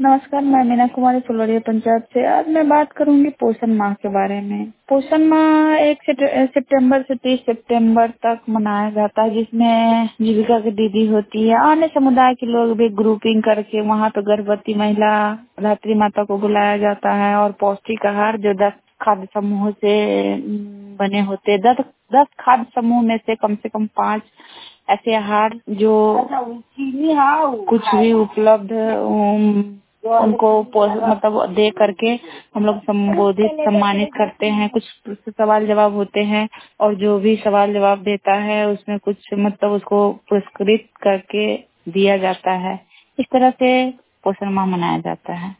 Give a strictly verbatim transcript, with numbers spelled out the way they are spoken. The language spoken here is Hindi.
नमस्कार, मैं मीना कुमारी फुलवाड़िया पंचायत से। आज मैं बात करूंगी पोषण माह के बारे में। पोषण माह एक सितंबर से तीस सितंबर तक मनाया जाता है, जिसमें जीविका की दीदी होती है। अन्य समुदाय के लोग भी ग्रुपिंग करके वहाँ पे गर्भवती महिला धात्री माता को बुलाया जाता है और पौष्टिक आहार जो दस खाद्य समूह से बने होते हैं, दस दस खाद्य समूह में से कम से कम पाँच ऐसे आहार जो कुछ भी उपलब्ध उनको मतलब दे करके हम लोग संबोधित सम्मानित करते हैं। कुछ सवाल जवाब होते हैं और जो भी सवाल जवाब देता है उसमें कुछ मतलब उसको पुरस्कृत करके दिया जाता है। इस तरह से पोषण माह मनाया जाता है।